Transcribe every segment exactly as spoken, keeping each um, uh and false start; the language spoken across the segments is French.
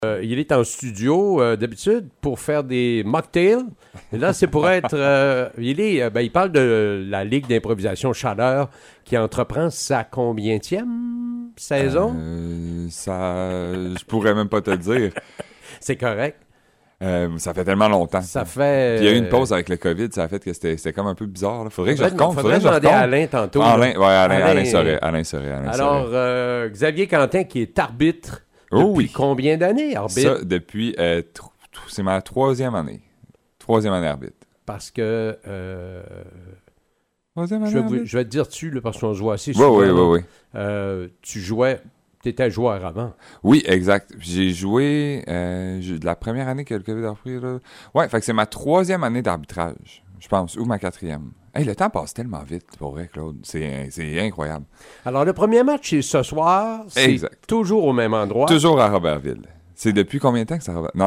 Euh, il est en studio, euh, d'habitude, pour faire des mocktails. Et là, c'est pour être... Euh, il, est, euh, ben, il parle de la Ligue d'improvisation Chaleur qui entreprend sa combientième saison? Euh, ça... Je pourrais même pas te le dire. C'est correct. Euh, ça fait tellement longtemps. Ça fait... Puis il y a eu une pause avec le COVID, ça a fait que c'était, c'était comme un peu bizarre. Là. Faudrait, faudrait que je recompte. Faudrait, faudrait demander à Alain tantôt. Alain, ouais, Alain, Alain, Alain Sorel. Alain Sorel, Alain Alors, euh, Xavier Quentin, qui est arbitre oh, depuis oui. combien d'années, arbitre? Ça, depuis... Euh, tr- c'est ma troisième année. Troisième année arbitre. Parce que... Euh, troisième année je, vais, arbitre? je vais te dire dessus, là, parce qu'on se voit assez oui, souvent. oui, oui, oui. Euh, tu jouais... Tu étais joueur avant. Oui, exact. J'ai joué euh, de la première année que le COVID a repris. Là. Ouais, fait que c'est ma troisième année d'arbitrage, je pense, ou ma quatrième. Hey, le temps passe tellement vite, pour vrai, Claude. C'est, c'est incroyable. Alors, le premier match, c'est ce soir. C'est exact. Toujours au même endroit. Toujours à Robertville. C'est depuis combien de temps que ça va? Non.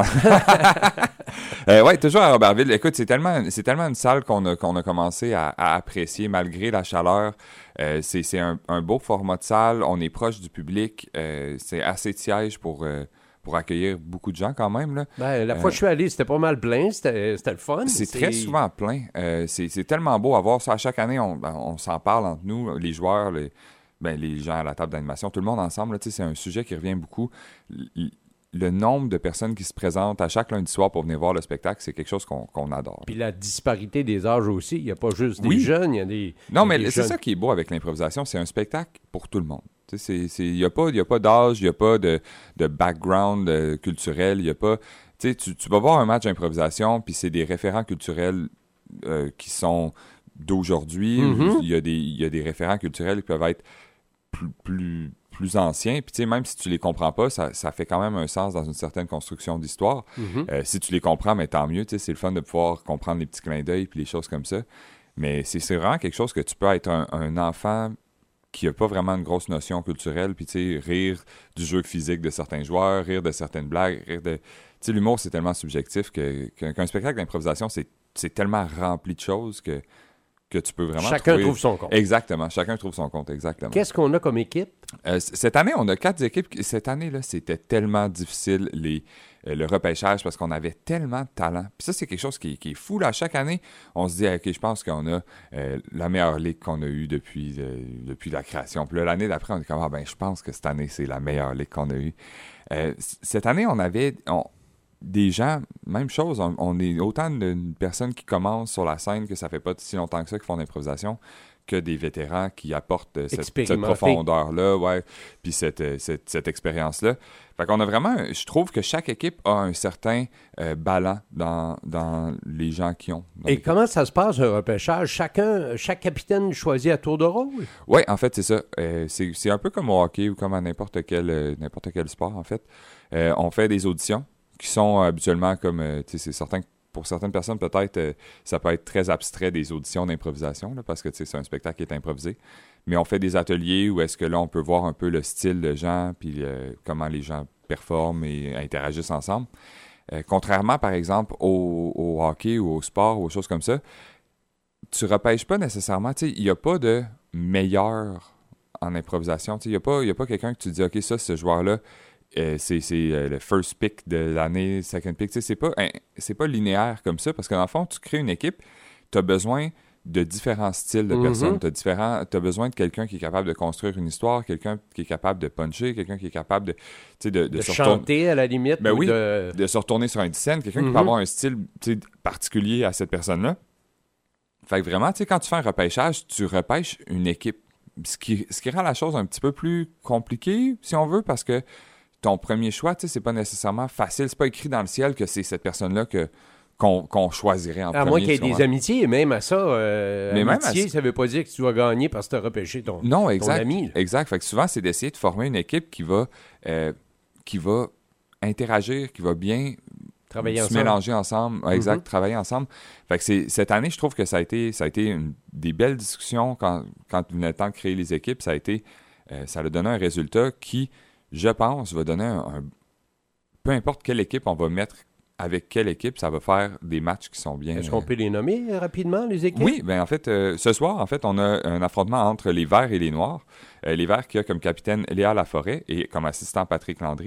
euh, oui, toujours à Robertville. Écoute, c'est tellement, c'est tellement une salle qu'on a, qu'on a commencé à, à apprécier malgré la chaleur. Euh, c'est c'est un, un beau format de salle. On est proche du public. Euh, c'est assez de sièges pour, euh, pour accueillir beaucoup de gens quand même. Là. Ben, la fois euh, que je suis allé, c'était pas mal plein. C'était, c'était le fun. C'est, c'est très souvent plein. Euh, c'est, c'est tellement beau à voir ça. À chaque année, on, on s'en parle entre nous, les joueurs, les, ben, les gens à la table d'animation, tout le monde ensemble. Là, c'est un sujet qui revient beaucoup. L- Le nombre de personnes qui se présentent à chaque lundi soir pour venir voir le spectacle, c'est quelque chose qu'on, qu'on adore. Puis la disparité des âges aussi. Il n'y a pas juste des oui. jeunes, il y a des Non, y a mais des c'est jeunes. ça qui est beau avec l'improvisation. C'est un spectacle pour tout le monde. Il n'y a, a pas d'âge, il n'y a pas de, de background euh, culturel, il n'y a pas... Tu, tu vas voir un match d'improvisation, puis c'est des référents culturels euh, qui sont d'aujourd'hui. Mm-hmm. Il y a des, il y a des référents culturels qui peuvent être plus... plus plus anciens, puis tu sais, même si tu les comprends pas, ça, ça fait quand même un sens dans une certaine construction d'histoire. Mm-hmm. Euh, si tu les comprends, mais tant mieux, tu sais, c'est le fun de pouvoir comprendre les petits clins d'œil puis les choses comme ça. Mais c'est, c'est vraiment quelque chose que tu peux être un, un enfant qui a pas vraiment une grosse notion culturelle, puis tu sais, rire du jeu physique de certains joueurs, rire de certaines blagues, rire de... Tu sais, l'humour, c'est tellement subjectif que, que, qu'un spectacle d'improvisation, c'est, c'est tellement rempli de choses que que tu peux vraiment Chacun trouver... trouve son compte. Exactement. Chacun trouve son compte, exactement. Qu'est-ce qu'on a comme équipe? Euh, cette année, on a quatre équipes. Cette année-là, c'était tellement difficile, les, euh, le repêchage, parce qu'on avait tellement de talent. Puis ça, c'est quelque chose qui, qui est fou. Là. Chaque année, on se dit, OK, je pense qu'on a euh, la meilleure ligue qu'on a eue depuis, euh, depuis la création. Puis là, l'année d'après, on est comme, ah, ben, je pense que cette année, c'est la meilleure ligue qu'on a eue. Euh, cette année, on avait... On, des gens, même chose, on, on est autant de personnes qui commencent sur la scène que ça fait pas si longtemps que ça qui font de l'improvisation que des vétérans qui apportent euh, cette, cette profondeur-là, ouais, puis cette, cette, cette expérience-là. Fait qu'on a vraiment, je trouve que chaque équipe a un certain euh, ballon dans, dans les gens qui ont. Et comment ça se passe, un repêchage? Chacun, chaque capitaine choisit à tour de rôle? Oui, en fait, c'est ça. Euh, c'est, c'est un peu comme au hockey ou comme à n'importe quel, euh, n'importe quel sport, en fait. Euh, on fait des auditions qui sont habituellement comme, euh, tu sais, c'est certain que pour certaines personnes, peut-être, euh, ça peut être très abstrait des auditions d'improvisation, là, parce que, tu sais, c'est un spectacle qui est improvisé. Mais on fait des ateliers où est-ce que là, on peut voir un peu le style de gens, puis euh, comment les gens performent et interagissent ensemble. Euh, contrairement, par exemple, au, au hockey ou au sport ou aux choses comme ça, tu repêches pas nécessairement, tu sais, il n'y a pas de meilleur en improvisation. Tu sais, il n'y a pas, il y a pas quelqu'un que tu dis, OK, ça, ce joueur-là, Euh, c'est, c'est euh, le first pick de l'année, second pick. Tu sais, c'est pas, hein, c'est pas linéaire comme ça, parce que dans le fond, tu crées une équipe, tu as besoin de différents styles de Mm-hmm. personnes. Tu as besoin de quelqu'un qui est capable de construire une histoire, quelqu'un qui est capable de puncher, quelqu'un qui est capable de... Tu sais, de, de, de se chanter retourner, à la limite. ben oui, de... de se retourner sur un scène, quelqu'un Mm-hmm. qui peut avoir un style tu sais, particulier à cette personne-là. Fait que vraiment, tu sais, quand tu fais un repêchage, tu repêches une équipe. Ce qui, ce qui rend la chose un petit peu plus compliquée, si on veut, parce que ton premier choix, tu sais, c'est pas nécessairement facile. C'est pas écrit dans le ciel que c'est cette personne-là que, qu'on, qu'on choisirait en à premier. moins qu'il y ait sûrement. des amitiés, même à ça. Euh, Mais même amitié, à... ça veut pas dire que tu dois gagner parce que tu as repêché ton, non, exact, ton ami. Là. Exact. Fait que souvent, c'est d'essayer de former une équipe qui va, euh, qui va interagir, qui va bien Travailler se ensemble. mélanger ensemble. Ouais, exact, Mm-hmm. travailler ensemble. Fait que c'est, cette année, je trouve que ça a été, ça a été une, des belles discussions quand, quand il venait le temps de créer les équipes. Ça a été, euh, ça a donné un résultat qui, je pense, va donner un, un peu importe quelle équipe on va mettre avec quelle équipe, ça va faire des matchs qui sont bien... Est-ce qu'on peut les nommer euh, rapidement, les équipes? Oui, bien en fait, euh, ce soir, en fait, on a un affrontement entre les Verts et les Noirs. Euh, les Verts qui a comme capitaine Léa Laforêt et comme assistant Patrick Landry.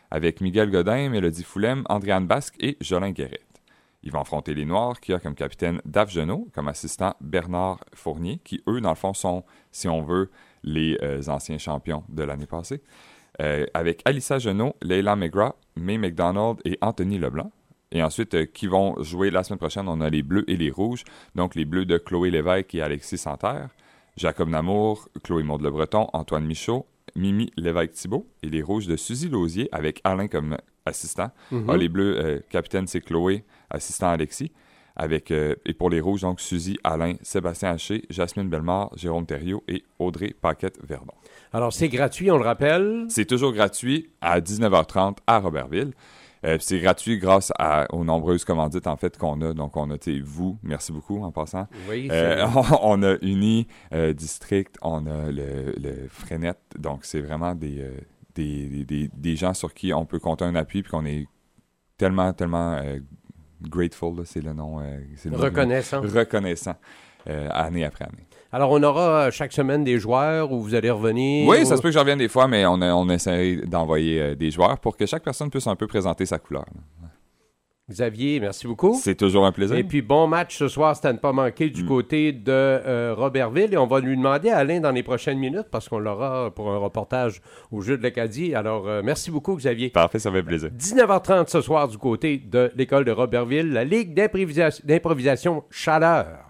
avec Miguel Godin, Mélodie Foulem, Andréane Basque et Jolin Guérette. Ils vont affronter les Noirs, qui a comme capitaine Dave Genot, comme assistant Bernard Fournier, qui, eux, dans le fond, sont, si on veut, les euh, anciens champions de l'année passée, euh, avec Alyssa Genot, Leila McGrath, May McDonald et Anthony Leblanc. Et ensuite, euh, qui vont jouer la semaine prochaine, on a les Bleus et les Rouges, donc les Bleus de Chloé Lévesque et Alexis Santerre, Jacob Namour, Chloé Maud-Le Breton, Antoine Michaud, Mimi Lévesque-Thibault, et les Rouges de Suzy Lausier, avec Alain comme assistant. Mm-hmm. Ah, les Bleus, euh, capitaine, c'est Chloé, assistant Alexis. Avec, euh, et pour les Rouges, donc Suzy, Alain, Sébastien Haché, Jasmine Bellemare, Jérôme Thériault et Audrey Paquette-Verdon. Alors, c'est gratuit, on le rappelle? C'est toujours gratuit à dix-neuf heures trente à Robertville. Euh, c'est gratuit grâce à, aux nombreuses commandites en fait qu'on a. Donc on a, tu sais, vous, merci beaucoup en passant. Oui. Euh, on, on a Uni euh, District, on a le, le Freinet. Donc c'est vraiment des, euh, des, des, des gens sur qui on peut compter un appui puis qu'on est tellement, tellement euh, grateful, là, c'est le nom. Euh, c'est le reconnaissant. Nom, reconnaissant, euh, année après année. Alors, on aura chaque semaine des joueurs où vous allez revenir? Oui, ou... ça se peut que je revienne des fois, mais on, a, on essaie d'envoyer euh, des joueurs pour que chaque personne puisse un peu présenter sa couleur. Xavier, merci beaucoup. C'est toujours un plaisir. Et puis, bon match ce soir, c'est à ne pas manquer du mm. côté de euh, Robertville. Et on va lui demander à Alain dans les prochaines minutes parce qu'on l'aura pour un reportage au Jeu de l'Acadie. Alors, euh, merci beaucoup, Xavier. Parfait, ça fait plaisir. dix-neuf heures trente ce soir du côté de l'école de Robertville, la Ligue d'improvisation, d'improvisation Chaleur.